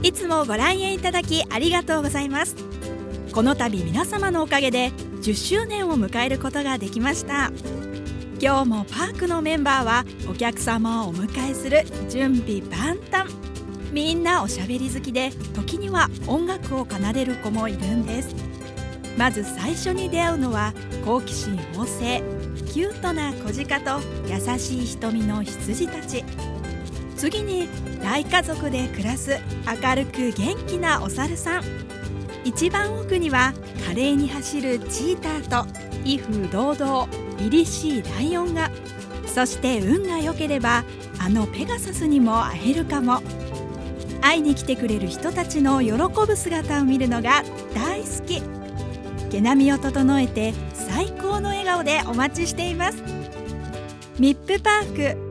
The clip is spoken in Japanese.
いつもご来園いただきありがとうございます。この度皆様のおかげで10周年を迎えることができました。今日もパークのメンバーはお客様をお迎えする準備万端。みんなおしゃべり好きで、時には音楽を奏でる子もいるんです。まず最初に出会うのは好奇心旺盛、キュートな小鹿と優しい瞳の羊たち。次に大家族で暮らす明るく元気なお猿さん。一番奥には華麗に走るチーターと威風堂々凛々しいライオンが、そして運が良ければあのペガサスにも会えるかも。会いに来てくれる人たちの喜ぶ姿を見るのが大好き。毛並みを整えて最高の笑顔でお待ちしています。ミップパーク